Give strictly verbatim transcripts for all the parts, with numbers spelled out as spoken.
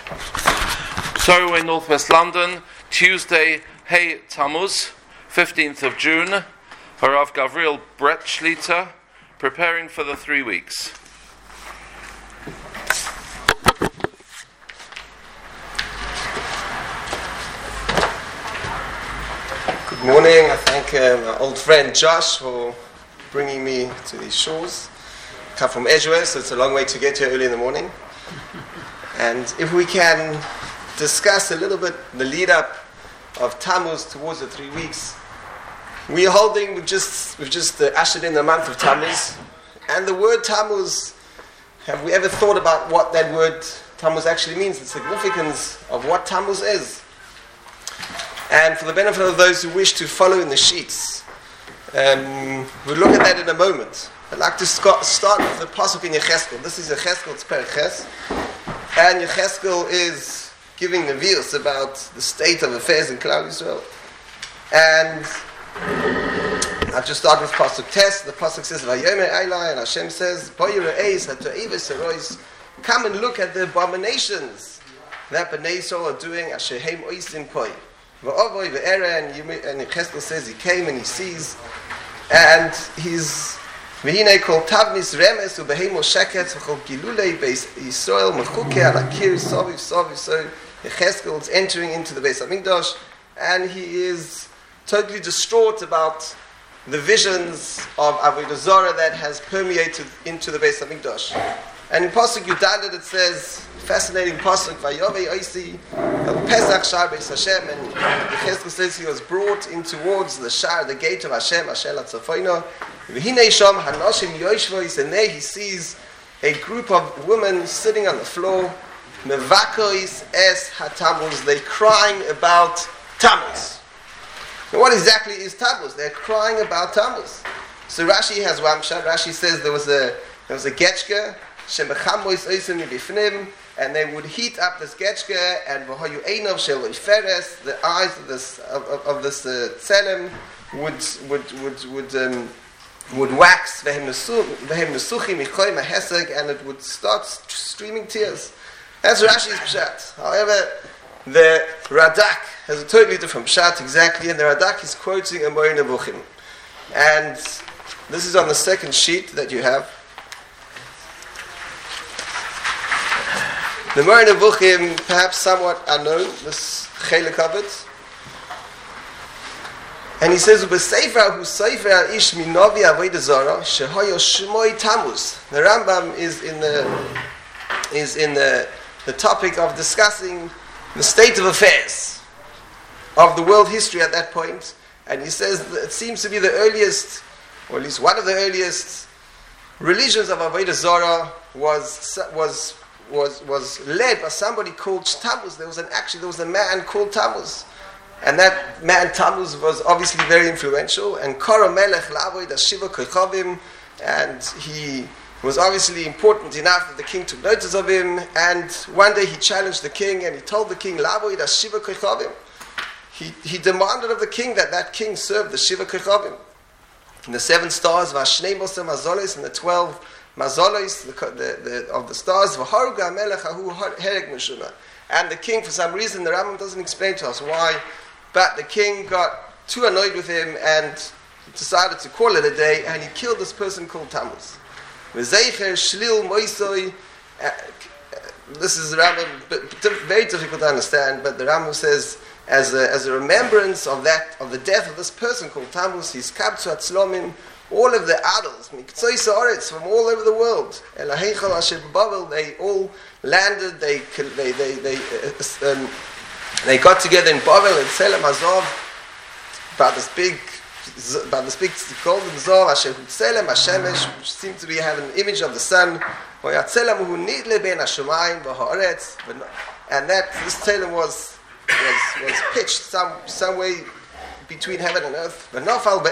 So we're in northwest London, Tuesday, Hey Tammuz, fifteenth of June, Harav Gavriel Brett Shlita, preparing for the three weeks. Good morning. I thank uh, my old friend Josh for bringing me to these shores. I come from Edgeware, so it's a long way to get here early in the morning. And if we can discuss a little bit the lead up of Tammuz towards the three weeks, we're holding, we've just, we've just uh, ushered in the month of Tammuz. And the word Tammuz, have we ever thought about what that word Tammuz actually means, the significance of what Tammuz is? And for the benefit of those who wish to follow in the sheets, um, we'll look at that in a moment. I'd like to start with the pasuk in Yecheskel. This is Yecheskel, it's Perches. And Yecheskel is giving nevius about the state of affairs in Klal Yisrael. And I've just started with pasuk Tes. The pasuk says, "Vayomer Eilai," and Hashem says, "Come and look at the abominations that Bnei Yisrael are doing. Asher heim oisim poi." And Yecheskel says he came and he sees, and he's V'hinei kol tavnis remes u'beheimo sheket v'chol gilulei beis Yisrael mechuke al akir soviv soviv. So Yecheskel is entering into the Beis Hamikdash, and he is totally distraught about the visions of Avodah Zarah that has permeated into the Beis Hamikdash. And in Pasuk Yudalet it says, fascinating Pasuk, Vayovei Oisi El Pesach Shar Beis Hashem, and Yecheskel says he was brought in towards the Shar, the gate of Hashem, Hashem Atzafoino. V'hinei sham hanoshim yoshvois, and there he sees a group of women sitting on the floor, mevakois es hatamuz, they're crying about Tammuz. Now what exactly is Tammuz? They're crying about Tammuz. So Rashi has Wamsha. Rashi says there was a there was a getchka, shemechamois oisim mibifnim, and they would heat up this getchka, and v'hayu einov shel oiferes, the eyes of this of, of, of this uh, tzelem would would would would um, would wax, and it would start streaming tears. That's Rashi's pshat. However, the Radak has a totally different pshat exactly, and the Radak is quoting a Moreh Nevuchim. And this is on the second sheet that you have. The Moreh Nevuchim, perhaps somewhat unknown, this chelik of it. And he says, "U'besefer hu sefer ish minovi avodah zara shehoyo shmoi Tammuz." The Rambam is in the is in the the topic of discussing the state of affairs of the world history at that point, and he says that it seems to be the earliest, or at least one of the earliest religions of avodah zara was was was was led by somebody called Tammuz. There was an actually there was a man called Tammuz. And that man Tammuz was obviously very influential. And Kara Melech Lavoid Shiva Kochavim, and he was obviously important enough that the king took notice of him. And one day he challenged the king, and he told the king, Lavoid Shiva Kochavim. He he demanded of the king that that king serve the Shiva Kochavim. And the seven stars, Vashnei Mosa Mazolis, and the twelve Mazolis the, the, the, of the stars, V'haruga Melech Ahu Hereg Meshuna. And the king, for some reason, the Rambam doesn't explain to us why, but the king got too annoyed with him and decided to call it a day, and he killed this person called Tammuz. This is the Rambam, very difficult to understand, but the Rambam says, as a, as a remembrance of that, of the death of this person called Tammuz, he's kabtzu atzlomim, all of the idols, from all over the world, they all landed, they they they they, uh, um, they got together in Bavel and Tzelem Azov about this big about this big golden Zov, Asher Tzelem Hashemesh, which seemed to be having an image of the sun, and that this Tzelem was was was pitched some some way between heaven and earth. And all of the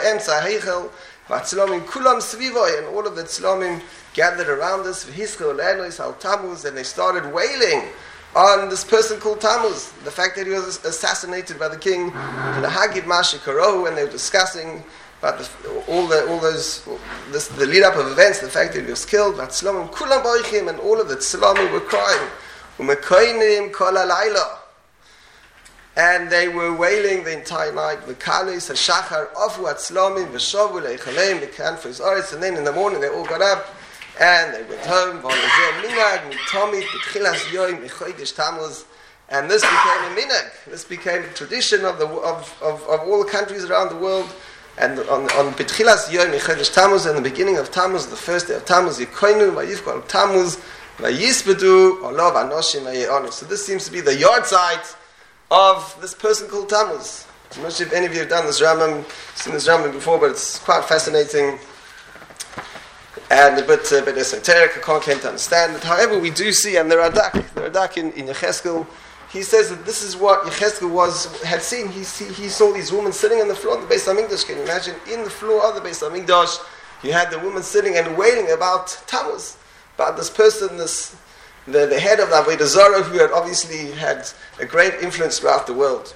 tzlomim gathered around us, and they started wailing on this person called Tammuz, the fact that he was assassinated by the king, and the Hagid Mashi Karohu, and they were discussing about the, all the all those this, the lead up of events, the fact that he was killed, and all of the tzlomim were crying. umekoinim kol halayla. And they were wailing the entire night. V'kalis hashachar afu atzlomim v'shovu leichalem v'kanfus oretz. And then in the morning they all got up and they went home. V'olazeh minag mitomit b'tchilas yoyim v'chodesh Tammuz. And this became a minhag. This became a tradition of the of, of, of all the countries around the world. And on on b'tchilas yoyim v'chodesh Tammuz, in the beginning of Tammuz, the first day of Tammuz, yikoinu v'yifkol Tammuz v'yisbedu olav anoshim v'ye'onu. So this seems to be the yahrzeit of this person called Tammuz. I'm not sure if any of you have done this Rambam, seen this Rambam before, but it's quite fascinating and a bit, a bit esoteric. I can't claim to understand it. However, we do see, and the Radak, the Radak in, in Yechezkel, he says that this is what Yechezkel was had seen. He, he he saw these women sitting on the floor of the Beis HaMikdash. Can you imagine? In the floor of the Beis HaMikdash, you had the women sitting and wailing about Tammuz, about this person, this The, the head of the Avodah Zarah, who had obviously had a great influence throughout the world.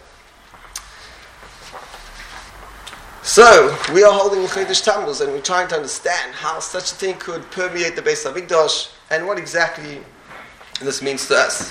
So, we are holding Chodesh Tammuz and we're trying to understand how such a thing could permeate the Beis HaMikdash and what exactly this means to us.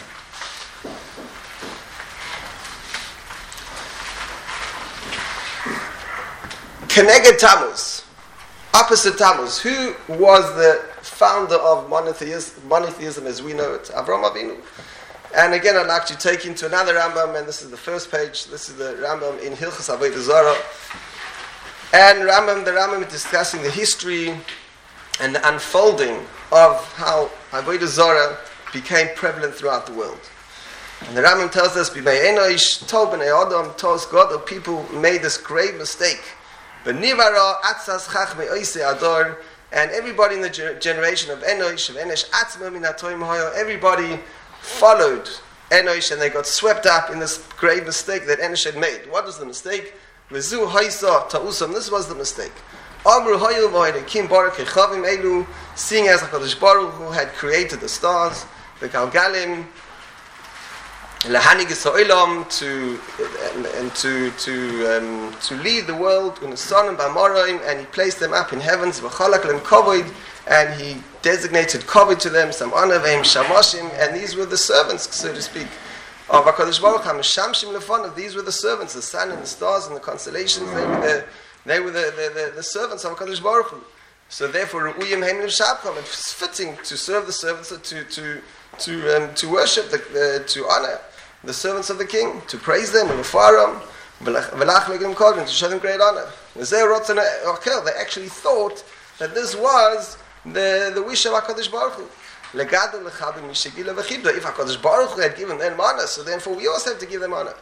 Keneged Tammuz, opposite Tammuz. Who was the founder of monotheism, monotheism as we know it? Avraham Avinu. And again, I'd like to take you into another Rambam, and this is the first page. This is the Rambam in Hilchos Avodah Zarah. And Rambam, the Rambam is discussing the history and the unfolding of how Avodah Zarah became prevalent throughout the world. And the Rambam tells us, B'mei Enosh, Tov b'nei Adam, Tos God, the people made this grave mistake. B'nivara atzas chachmei oisei ador. And everybody in the ge- generation of Enosh, of Enosh, Atzma min hatoim hoyo, everybody followed Enosh and they got swept up in this grave mistake that Enosh had made. What was the mistake? V'zu hoysa ta'usam, this was the mistake. Amru hoyo v'hoyrekim barak echavim elu, seeing as HaKadosh Baruch Hu had created the stars, the Galgalim, Lahanig So'ilam, to and, and to to um, to lead the world in the sun and Bamarim, and he placed them up in heavens, V'chalak lem kavod, and he designated kavod to them, some honor them, shamashim, and these were the servants, so to speak, of HaKadosh Baruch Hu. Shamshim lefonav, these were the servants, the sun and the stars and the constellations. They were the they were the the, the, the servants of HaKadosh Baruch Hu. So therefore, Ru'uyim Heim Shabcham, it's fitting to serve the servants, to to to um, to worship, the, the to honor the servants of the king, to praise them, and to show them great honor. They actually thought that this was the, the wish of HaKadosh Baruch Hu. If HaKadosh Baruch Hu had given them honor, so therefore we also have to give them honor.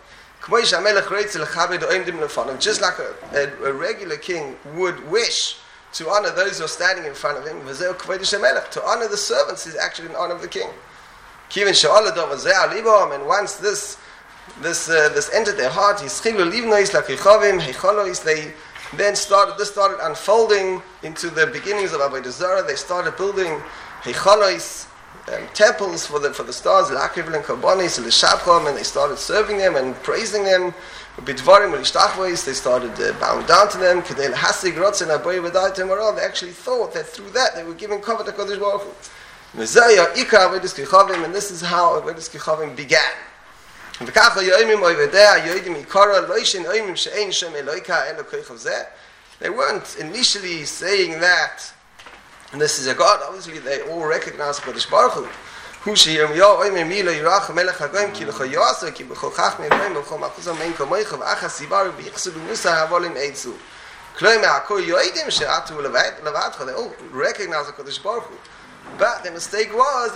Just like a, a, a regular king would wish to honor those who are standing in front of him, to honor the servants is actually an honor of the king. And once this this uh, this entered their heart, they then started this started unfolding into the beginnings of Avodah Zarah. They started building heichalos, um, temples for the for the stars, and they started serving them and praising them. They started uh, bowing down to them. They actually thought that through that they were giving cover to Kodesh Baruch Hu. And this is how Avodas Kichavim began. They weren't initially saying that and this is a God. Obviously they all recognize Kodesh Baruch Hu. They all recognize Kodesh Baruch Hu. But the mistake was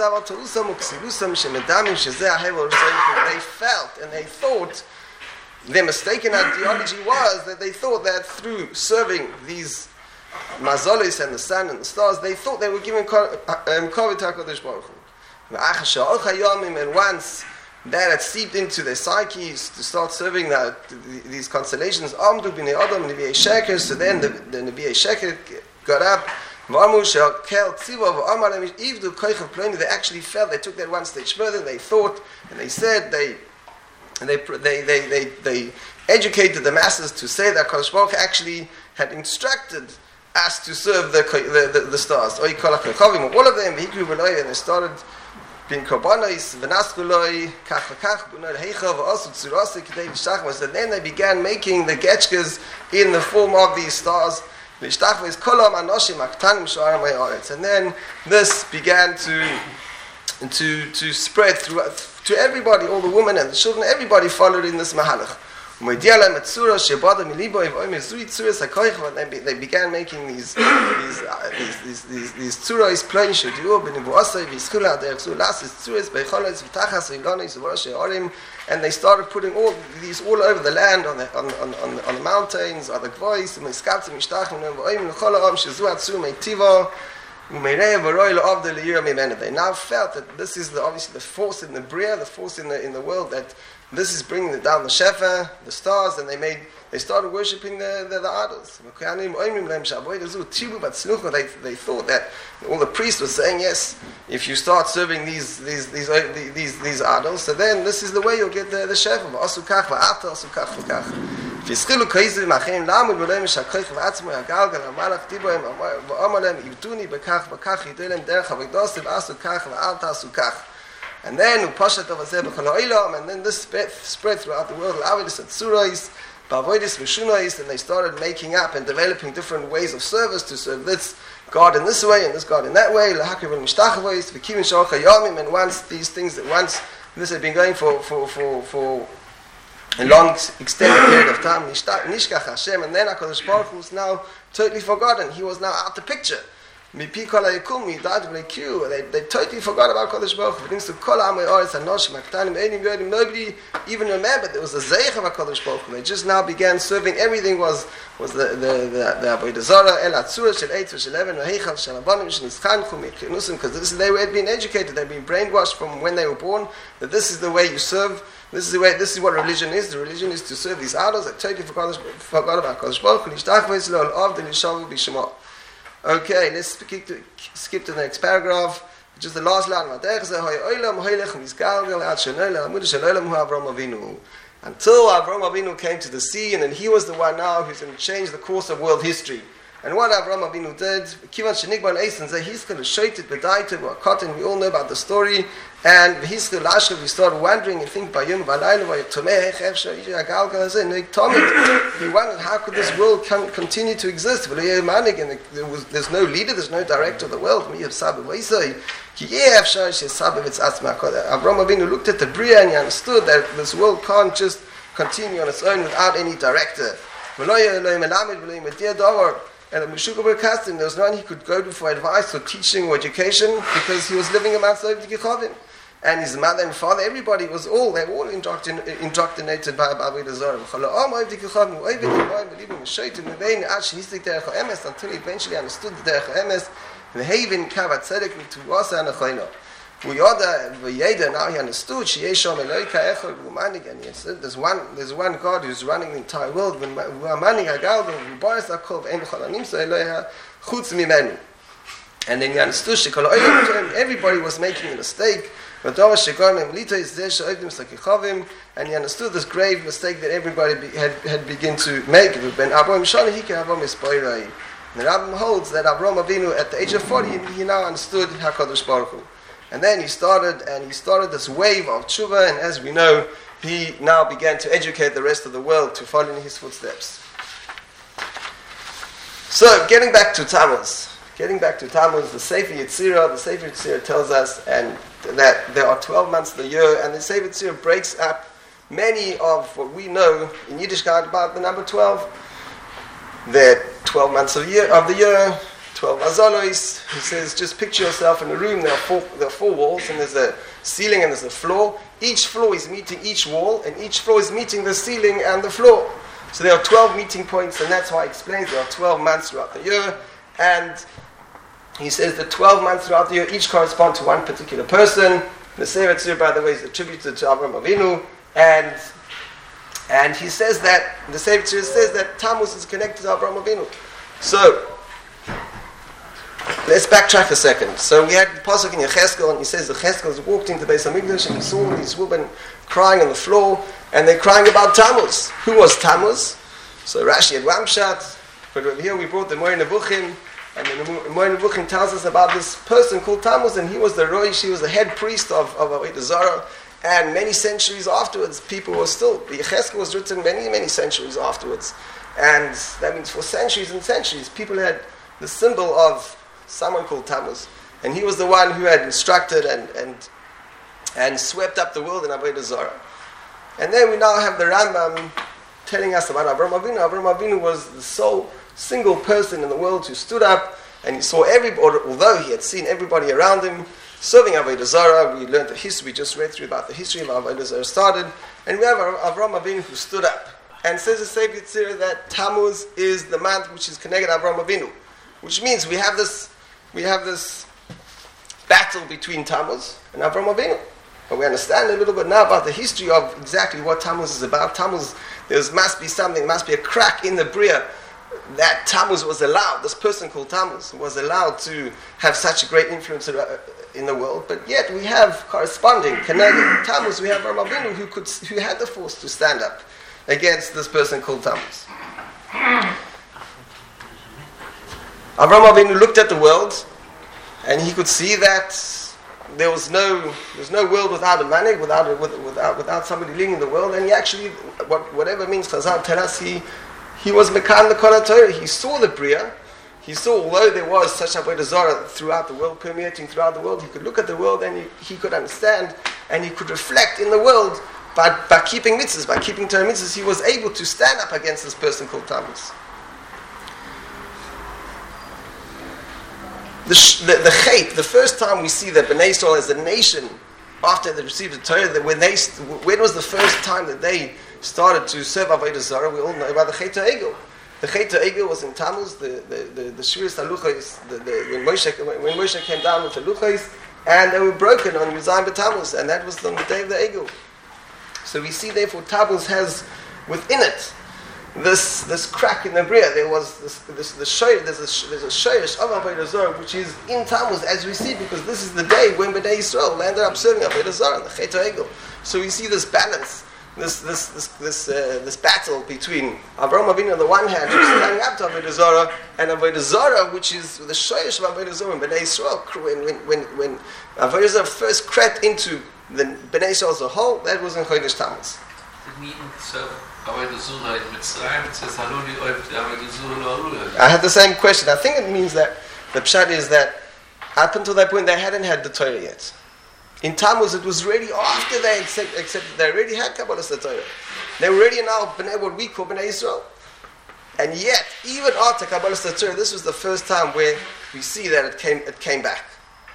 they felt and they thought, their mistaken ideology was that they thought that through serving these mazolis and the sun and the stars, they thought they were giving kavod to HaKadosh Baruch Hu. And once that had seeped into their psyches to start serving that, these constellations, so then the, the Nebi'ei Sheker got up. They actually felt, they took that one stage further, they thought, and they said, they they they they they, they educated the masses to say that HaKadosh Baruch Hu actually had instructed us to serve the the, the, the stars. All of them, and they started bin korbanos v'naskuloi kach v'kach b'nor heicha v'osu tzurasi k'dei v'shtachvos. And then they began making the getchkas in the form of these stars. V'shtachvos kolam anoshim aktanim sho'aram ha'aretz. And then this began to to to spread throughout to everybody, all the women and the children. Everybody followed in this mahalach. They, they began making these these uh, these these these these tzuros plain shadiu ben buasay v'skula derzu lasis tzuros becholos v'tachas v'lonis v'roshe and they started putting all these all over the land on the on on on, on the mountains, on the gvois, and miskatz mishtachim v'oim l'cholam shezu atzu meitiva. They now felt that this is the, obviously the force in the bria, the force in the in the world, that this is bringing down the shefa, the stars, and they made they started worshipping the the, the idols. They they thought that all the priests were saying, yes, if you start serving these these these these these idols, so then this is the way you'll get the the shefa. והזכילו קייזים אחרים לעמוד ולהם משכח ועצמו הגלגל המלך דיבו הם ואומר להם עבדוני בכך וכך ידעו להם דרך אבקדוס ועשו כך ואל תעשו כך. And then ופשט over זה בכל העולם, and then this spread, spread throughout the world, לעבודס הצורס, בעבודס ושונוס, and they started making up and developing different ways of service to serve this God in this way and this God in that way, להקריב ולמשתחוויס, וקימים שעות היומים, and once these things that once this had been going for for for for a long extended period of time, Nishkach Hashem, and then HaKadosh Baruch Hu was now totally forgotten. He was now out the picture. They, they totally forgot about HaKadosh Baruch Hu. Nobody even remembered there was a Zeich of HaKadosh Baruch Hu. They just now began serving. Everything was was the the the Avodah Zarah, El Atzura Shel Eitz Shel Even Heichav Shel Abanim Shel Nischanchu Miknusim, because they had been educated, they'd been brainwashed from when they were born that this is the way you serve. This is the way. This is what religion is. The religion is to serve these idols. I totally forgot, forgot about Kodesh Baruch Hu. Okay, let's skip to, skip to the next paragraph, which is the last line. Until Avram Avinu came to the sea, and then he was the one now who's going to change the course of world history. And what Avram Avinu did, we all know about the story, and we started wondering and thinking, he wondered how could this world come, continue to exist? There was, there's no leader, there's no director of the world. Avram Avinu looked at the Bria and he understood that this world can't just continue on its own without any director. And the Meshuggah Berkastim, there was no one he could go to for advice or teaching or education because he was living amongst the Gechavim. And his mother and father, everybody was all, they were all indoctrin- indoctrinated by Avodah Zarah. Until he eventually understood the Derech HaEmes, the Haven Kavat Tzedek Mituasa and Achoino. Now he understood there's one there's one God who's running the entire world. And then he understood everybody was making a mistake. And he understood this grave mistake that everybody had, had begun to make. And the Rambam holds that Avram Avinu at the age of forty, he now understood HaKadosh Baruch Hu. And then he started, and he started this wave of tshuva, and as we know, he now began to educate the rest of the world to follow in his footsteps. So, getting back to Tammuz, getting back to Tammuz, the Sefer Yetzirah, the Sefer Yetzirah tells us, and that there are twelve months of the year, and the Sefer Yetzirah breaks up many of what we know in Yiddishkeit about the number twelve. There are twelve months of the year, of the year. twelve azalos. He says, just picture yourself in a room. There are four. There are four walls, and there's a ceiling and there's a floor. Each floor is meeting each wall, and each floor is meeting the ceiling and the floor. So there are twelve meeting points, and that's why he explains there are twelve months throughout the year. And he says that twelve months throughout the year each correspond to one particular person. The Sefer Yetzirah, by the way, is attributed to Avram Avinu, and and he says that the Sefer Yetzirah says that Tammuz is connected to Avram Avinu. So let's backtrack a second. So we had the pasuk in Yechezkel, and he says the Yechezkel walked into the Beis Hamikdash and he saw these women crying on the floor, and they're crying about Tammuz. Who was Tammuz? So Rashi had one pshat, but over here we brought the Moreh Nevuchim, And the Moed Nevuchim tells us about this person called Tammuz, and he was the Roish, he was the head priest of, of Avodah Zarah. And many centuries afterwards, people were still, the Yechezkel was written many, many centuries afterwards. And that means for centuries and centuries, people had the symbol of someone called Tammuz. And he was the one who had instructed and and, and swept up the world in Avodah Zarah. And then we now have the Rambam telling us about Avraham Avinu. Avraham Avinu was the sole single person in the world who stood up and he saw everybody, although he had seen everybody around him serving Avodah Zarah. We learned the history, we just read through about the history of Avodah Zarah started. And we have Avraham Avinu who stood up. And says the Sefer Yetzirah that Tammuz is the month which is connected to Avraham Avinu. Which means we have this we have this battle between Tammuz and Avraham Avinu. But we understand a little bit now about the history of exactly what Tammuz is about. Tammuz, there must be something, must be a crack in the Bria that Tammuz was allowed, this person called Tammuz was allowed to have such a great influence in the world. But yet we have corresponding, connected Tammuz, we have Avraham Avinu who could, who had the force to stand up against this person called Tammuz. Avraham Avinu looked at the world and he could see that there was no there was no world without a manik, without a, without without somebody leading the world. And he actually, what, whatever means Chazal tell us, he he was Mekan the Kol Torah. He saw the Bria. He saw, although there was such Avodah Zarah throughout the world, permeating throughout the world, he could look at the world and he, he could understand and he could reflect in the world. By, by keeping mitzvahs, by keeping Torah mitzvahs, he was able to stand up against this person called Tammuz. The, the, the chait, the first time we see that Bnei Yisrael as a nation, after they received the Torah, that when they, when was the first time that they started to serve Avodah Zarah? We all know about the Chet HaEgel. The Chet HaEgel was in Tammuz, the the the, the Shiras HaLuchos, the, the, when Moshe when Moshe came down with the Luchos, and they were broken on Yuzayim B'Tammuz, and that was on the day of the Egel. So we see, therefore, Tammuz has within it this this crack in the Bria. There was this this the shoy, there's a there's a shoyish of Avodah Zarah which is in Tammuz, as we see, because this is the day when Bnei Yisrael landed up serving Avodah Zarah, the Chet HaEgel. So we see this balance, this this this this uh, this battle between Avraham Avinu on the one hand, who's standing up to Avodah Zarah, and Avodah Zarah, which is the shoyish of Avodah Zarah in Bnei Yisrael. When when when when Avodah Zarah first crept into the Bnei Yisrael as a whole, that was in Chodesh Tammuz. I had the same question. I think it means that the pshat is that up until that point they hadn't had the Torah yet. In Tammuz it was already after they accept, accepted, they already had Kabbalas Torah. They were already now Bnei, what we call Bnei Yisrael. And yet, even after Kabbalas Torah, this was the first time where we see that it came it came back.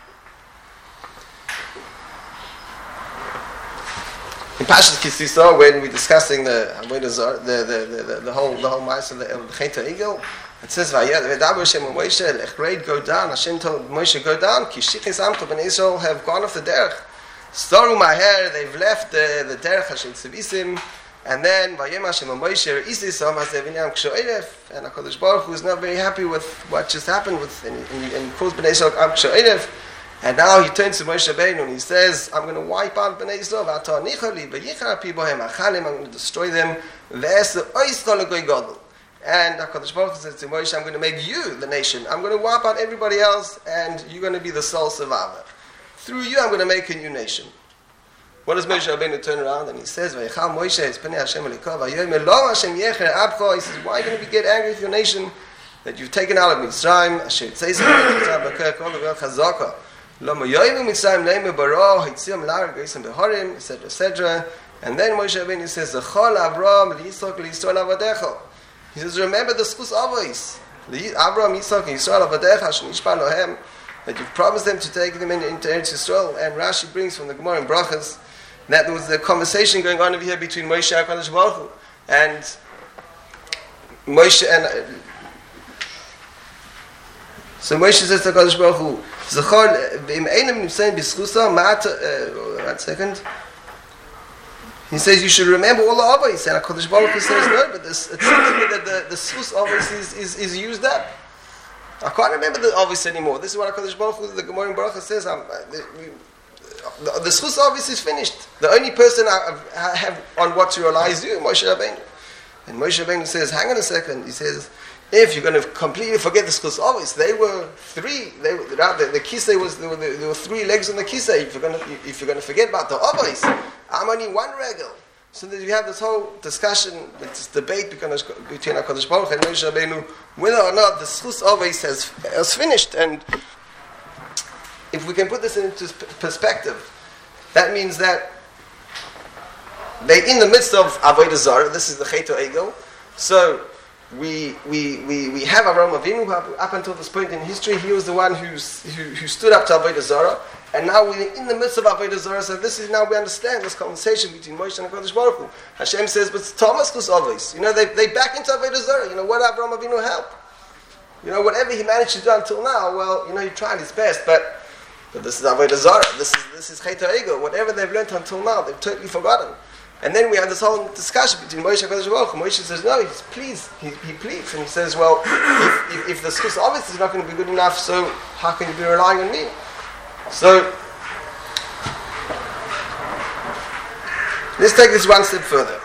In Pashas Kisisa, when we're discussing the the the the, the whole the whole mice of the Chet HaEgel, it says, "Vayadav Hashem Moshe lechreid go down." Hashem told Moshe, "Go down." Ki shichis amcha bnei Yisrael have gone off the derech. Staru maher, they've left the the derech Hashem tzivisim, and then Vayem Hashem Moshe isisam hasevinyam kshoelef, and Hakadosh Baruch Hu is not very happy with what just happened with and and, and calls bnei Yisrael am kshoelef. And now he turns to Moshe Rabbeinu and he says, I'm going to wipe out Bnei Yisrael, I'm going to destroy them. And HaKadosh Baruch Hu says to Moshe, I'm going to make you the nation. I'm going to wipe out everybody else and you're going to be the sole survivor. Through you I'm going to make a new nation. What does Moshe Rabbeinu turn around and he says, He says, why are you going to get angry with your nation that you've taken out of Mitzrayim? et cetera. And then Moshe Rabbeinu says, he says, remember the schus avos, Avraham, Yitzchak, and Yisrael avadecha, shenishba lohem, that you've promised them to take them into, into Eretz Yisrael. And Rashi brings from the Gemara in Brachas that there was a conversation going on over here between Moshe and HaKadosh Baruch Hu. And Moshe and uh, so Moshe says to HaKadosh Baruch Hu, Zachor, v'im einem nimsein b'schusa, ma'at, uh, one second. He says you should remember all the avos, and HaKadosh Baruch Hu says no, but this, it seems to me that the, the schus avos is, is, is used up. I can't remember the avos anymore. This is what HaKadosh Baruch Hu, the Gemara in Baruch says, um, the, the, the schus avos is finished. The only person I, I have on what to rely is you, Moshe Rabbeinu. And Moshe Rabbeinu says, hang on a second, he says, if you're going to completely forget the schus avos, they were three. They were, the, the kisei was there were, there were three legs on the kisei. If you're going to if you're going to forget about the avos, I'm only one regel. So that you have this whole discussion, this debate between HaKadosh Baruch Hu and Moshe Rabbeinu, whether or not the schus avos has has finished. And if we can put this into perspective, that means that they in the midst of avodah zarah. This is the Chet HaEgel. So we we we we have Avraham Avinu, who up until this point in history, he was the one who's, who who stood up to avodah zarah. And now we're in the midst of avodah zarah. So this is now we understand this conversation between Moshe and HaKadosh Baruch Hu. Hashem says, "But Thomas was always, you know, they they back into avodah zarah. You know, what Avraham Avinu help? You know, whatever he managed to do until now, well, you know, he tried his best, but but this is avodah zarah. This is this is Chet HaEgel. Whatever they've learned until now, they've totally forgotten." And then we have this whole discussion between Moshe and HaKadosh Baruch Hu. Moshe says, "No, he's pleased. He, he pleads, and he says, well, if, if, if the schus obviously is not going to be good enough, so how can you be relying on me?" So let's take this one step further.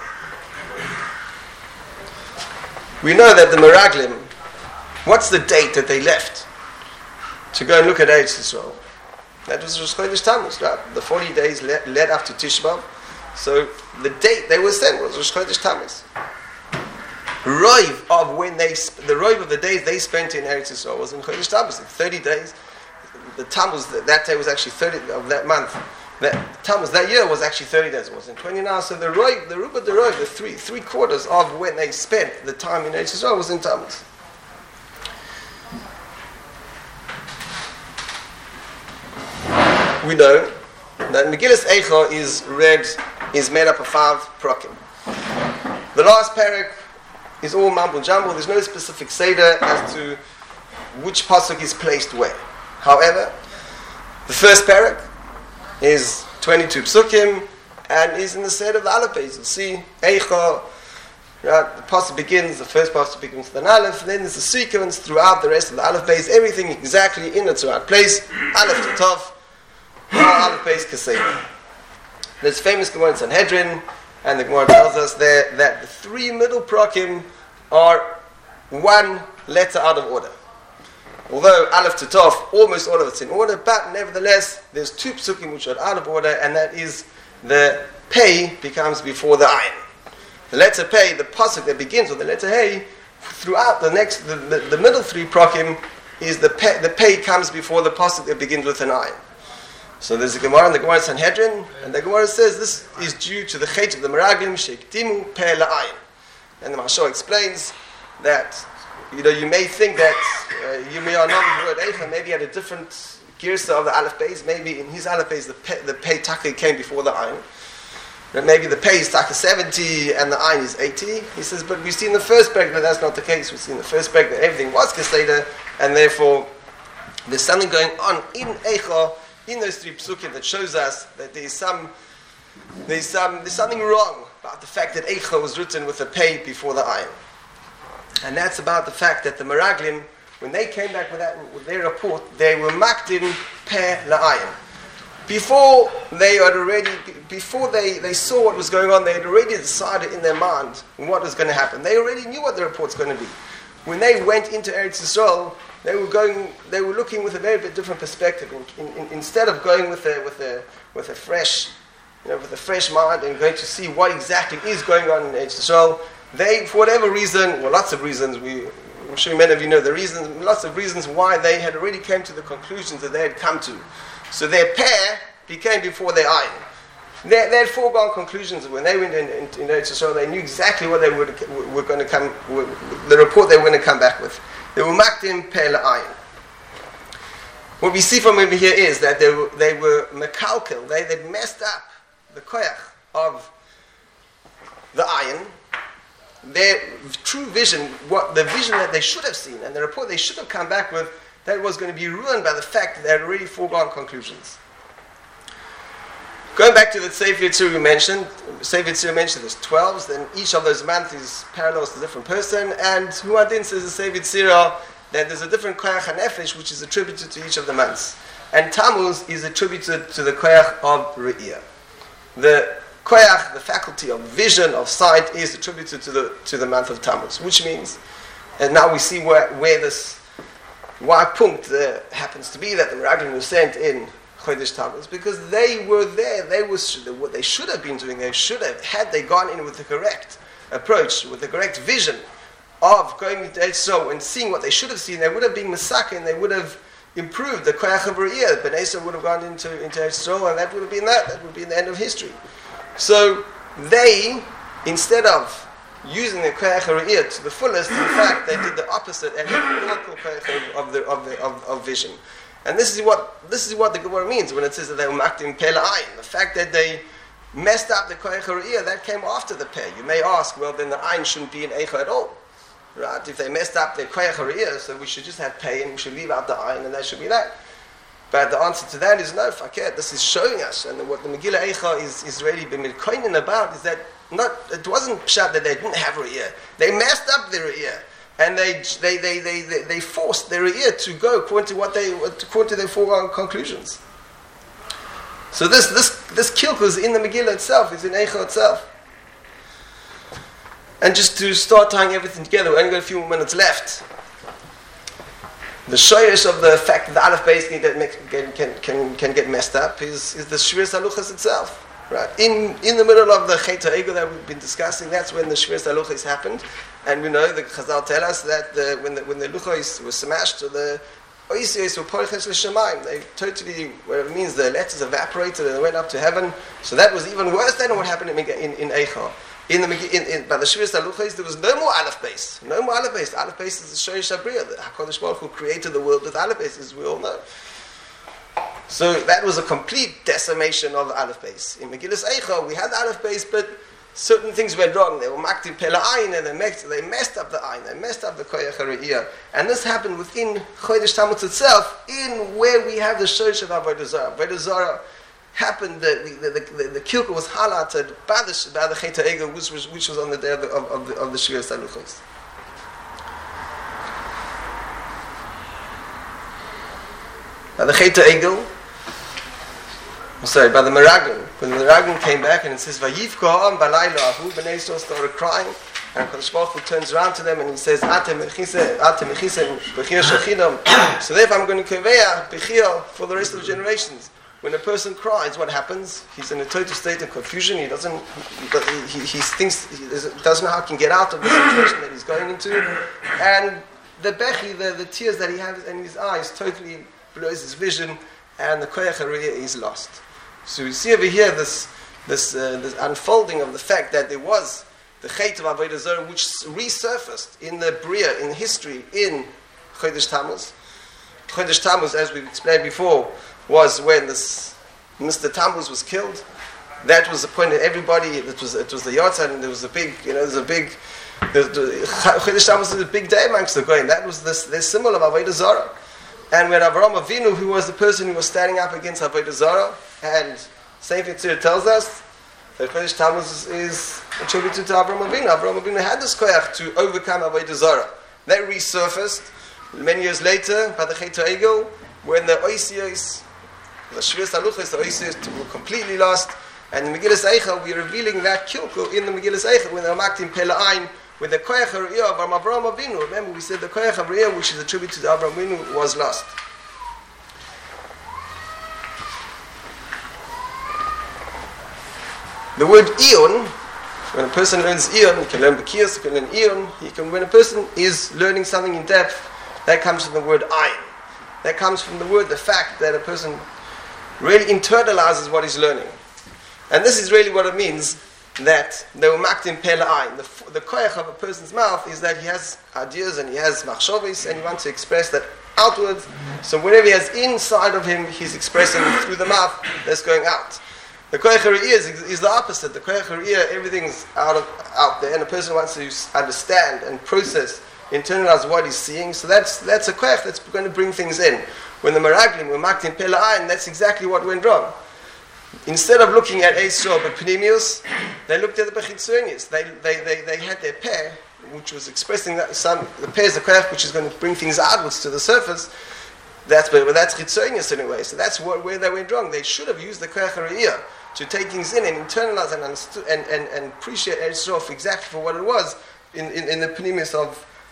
We know that the Meraglim, what's the date that they left to go and look at Eretz Yisrael? That was Rosh Chodesh Tammuz, right? The forty days led, led up to Tisha B'Av. So the date they were sent was Rosh Chodesh Tammuz. Roiv of when they, sp- the Roiv of the days they spent in Eretz Yisrael was in Chodesh Tammuz. thirty days. The Tammuz, that day was actually thirty of that month. That Tammuz, that year was actually thirty days. It wasn't twenty now. So the Roiv, the Ruba the Roiv, the three three quarters of when they spent the time in Eretz Yisrael was in Tammuz. We know that Megillas Eicha is read, is made up of five prakim. The last parak is all mumble jumble. There's no specific seder as to which pasuk is placed where. However, the first parak is twenty-two psukim and is in the seder of the Aleph Beis. You'll see Eicha. Right, the pasuk begins. The first pasuk begins with an Aleph. Then there's a sequence throughout the rest of the Aleph Beis. Everything exactly in its right place. Aleph to Tov. Aleph Beis Kaseidah. There's famous Gemara in Sanhedrin, and the Gemara tells us there that the three middle prakim are one letter out of order. Although Aleph to Tov, almost all of it's in order, but nevertheless, there's two psukim which are out of order, and that is the pei becomes before the ayin. The letter pei, the pasuk that begins with the letter hey, throughout the next, the, the, the middle three prakim is the pei, the pei comes before the pasuk that begins with an ayin. So there's a Gemara in the Gemara Sanhedrin, and the Gemara says this is due to the Chet of the Meraglim, Sheiktimu Peh La'ayin. And the Mashal explains that, you know, you may think that uh, you may not know the word Eicha, maybe at a different girsa of the Aleph Beis, maybe in his Aleph Beis the Pei, the Pei Taka came before the Ayin. That maybe the Pei is Taka seventy and the Ayin is eighty. He says, but we see in the first break that that's not the case. We see in the first break that everything was Keseda, and therefore there's something going on in Eicha, in those three psukim, that shows us that there is some, there is some, there's something wrong about the fact that Eicha was written with a pei before the ayin, and that's about the fact that the Meraglim, when they came back with that, with their report, they were makdim peh la'ayin. Before they had already, before they, they saw what was going on, they had already decided in their mind what was going to happen. They already knew what the report's going to be. When they went into Eretz Yisrael, they were going. They were looking with a very bit different perspective. In, in, in, instead of going with a with a with a fresh, you know, with a fresh mind and going to see what exactly is going on in Eretz Yisrael, they, for whatever reason, well, lots of reasons. We, I'm sure many of you know the reasons. Lots of reasons why they had already came to the conclusions that they had come to. So their pair became before their ayin. They, they had foregone conclusions when they went in, in, in Eretz Yisrael. They knew exactly what they were, were going to come. Were, the report they were going to come back with. They were makdim peh la'ayin. What we see from over here is that they were, they were mekalkel. They they messed up the koyach of the ayin. Their true vision, what the vision that they should have seen, and the report they should have come back with, that was going to be ruined by the fact that they had already foregone conclusions. Going back to the Sefer Yetzirah we mentioned, Sefer Yetzirah mentioned there's twelve, then each of those months is parallels to a different person, and Huadin says in Sefer Yetzirah that there's a different Koyach HaNefesh which is attributed to each of the months. And Tammuz is attributed to the Koyach of Re'iyah. The Koyach, the faculty of vision, of sight, is attributed to the to the month of Tammuz, which means and now we see where, where this, why punkt uh, happens to be that the Meraglim was sent in Chodesh Tammuz, because they were there, they was what they should have been doing, they should have, had they gone in with the correct approach, with the correct vision of going into Eretz Yisrael and seeing what they should have seen, they would have been Masaka and they would have improved the Koyach HaBariyah. Bnei Yisrael would have gone into, into Eretz Yisrael, and that would have been that, that would be the end of history. So they, instead of using the Koyach HaBariyah to the fullest, in fact, they did the opposite and had the local Koyach of the of the of, of vision. And this is what this is what the Gemara means when it says that they were makdim pele ayin. The fact that they messed up the koyach hariyah, that came after the peh. You may ask, well, then the ayin shouldn't be in eicha at all, right? If they messed up the koyach hariyah, so we should just have peh and we should leave out the ayin, and that should be that. But the answer to that is no. Fakir. This is showing us, and what the Megillah Eicha is is really been koinin about is that not it wasn't pshat that they didn't have riyah. They messed up their riyah. And they they, they, they, they they forced their ear to go according to what they according to their foregone conclusions. So this this this kilkul is in the Megillah itself, is in Eicha itself. And just to start tying everything together, we've only got a few more minutes left. The shoyesh of the fact that the Aleph Beis need that can, can can can get messed up is is the Shviras Haluchas itself. Right. In in the middle of the Chet HaEgel that we've been discussing, that's when the Shviras Haluchas happened. And we know the Chazal tell us that the, when the when the luchos were smashed, so the oisios were porches l'shamayim. They totally, whatever it means, the letters evaporated and they went up to heaven. So that was even worse than what happened in in, in Eicha. In the in, in, by the Shviras Haluchos, there was no more Aleph Beis, no more Aleph Beis. Aleph Beis is the Shoyesh Habriya. The Hakadosh Baruch Hu created the world with Aleph Beis, as we all know. So that was a complete decimation of Aleph Beis. In Megillas Eicha, we had Aleph Beis, but certain things went wrong. They were maktim pele ayin, and they messed, they messed up the ayin, they messed up the koyach hariyah. And this happened within Chodesh Tammuz itself, in where we have the shosh of Avodah Zarah. Avodah Zarah happened, the the, the, the, the kilka was highlighted by the, by the Chet HaEgel, which was, which was on the day of the, of, of the, of the Shviras Haluchos. By the Chet HaEgel, I'm sorry, by the Meraglim. When the Meraglim came back and it says, Vayivka ha'am balayla ahu, Bnei Yisrael started crying, and Kadosh Baruch Hu turns around to them and he says, Ate mechise, ate mechise, bechir shachinam. So therefore I'm going to kaveya bechir for the rest of the generations. When a person cries, what happens? He's in a total state of confusion. He doesn't, he, he, he thinks, he doesn't know how he can get out of the situation that he's going into. And the bechi, the, the tears that he has in his eyes totally blurs his vision, and the koyach hariyah is lost. So we see over here this this, uh, this unfolding of the fact that there was the Chet of Avodah Zarah which resurfaced in the Bria, in history, in Chodesh Tammuz. Chodesh Tammuz, as we've explained before, was when this Mister Tammuz was killed. That was the point that everybody, it was it was the Yahrzeit, and there was a big, you know, there's a big, the, the, Chodesh Tammuz was a big day amongst the Goyim. That was this, the symbol of Avodah Zarah. And when Avraham Avinu, who was the person who was standing up against Avodah Zarah, and Sefer Yetzirah tells us that Chodesh Tammuz is attributed to Avraham Avinu. Avraham Avinu had this koyach to overcome Avodah Zarah. That resurfaced many years later by the Chet HaEgel, when the Oisios, the Shviras Haluchos, the Oisios were completely lost. And in Megillas Eicha, we're revealing that kilkul in the Megillas Eicha, when they're maktim pele ayin, with the koyach hariyah of Avraham Avinu. Remember, we said the koyach hariyah, which is attributed to Avraham Avinu, was lost. The word Eon, when a person learns Eon, he can learn Bekias, he can learn Eon, he can, when a person is learning something in depth, that comes from the word Ayin. That comes from the word, the fact that a person really internalizes what he's learning. And this is really what it means, that they were maktim pele ayin. The, the koyach of a person's mouth is that he has ideas and he has machshavos and he wants to express that outwards. So whatever he has inside of him, he's expressing through the mouth that's going out. The koyach hariyah is, is the opposite. The koyach hariyah, everything's out of out there, and a person wants to understand and process, internalize what he's seeing. So that's that's a koyach that's going to bring things in. When the Meraglim were maktim pele ayin, that's exactly what went wrong. Instead of looking at Eisro but Pnimius, they looked at the Bechitzonius. They, they, they, they had their pair, which was expressing that some, the pair is the koyach which is going to bring things outwards to the surface. That's but that's Chitzonius anyway. So that's what, where they went wrong. They should have used the koyach hariyah to take things in and internalize and understood and, and, and appreciate Eisro for exactly for what it was in, in, in the Pnimius of,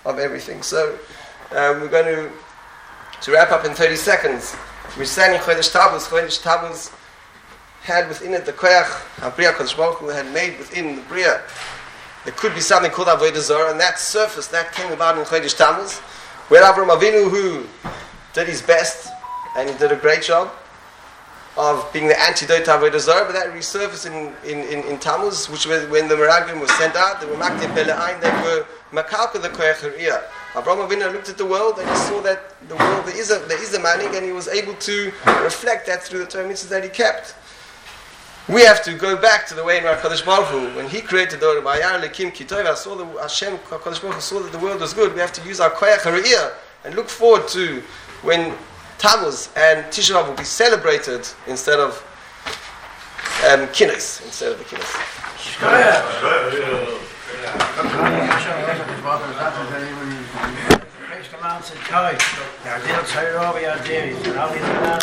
of everything. So um, we're going to to wrap up in thirty seconds. We're saying Chodesh Tammuz. Chodesh Tammuz had within it the koyach Habriya Kodesh Baruch Hu had made within the Bria. There could be something called Avodah Zarah, and that surfaced, that came about in Chodesh Tammuz, where Avraham Avinu, who did his best, and he did a great job of being the antidote to Avodah Zarah, but that resurfaced in, in, in, in Tammuz, which was when the Meraglim was sent out, they were Maktiv Bela'ain, they were Makalka the Koyach Hariyah. Avraham Avinu looked at the world and he saw that the world, there is a, there is a manning, and he was able to reflect that through the Torah mitzvahs that he kept. We have to go back to the way in HaKadosh Baruch Hu, when He created the world, Vayar Elokim Ki Tov, saw the Hashem HaKadosh Baruch Hu saw that the world was good. We have to use our Koyach HaRe'iyah and look forward to when Tammuz and Tisha B'Av will be celebrated instead of um, Kinnos, instead of the Kinnos. Mountain Kai,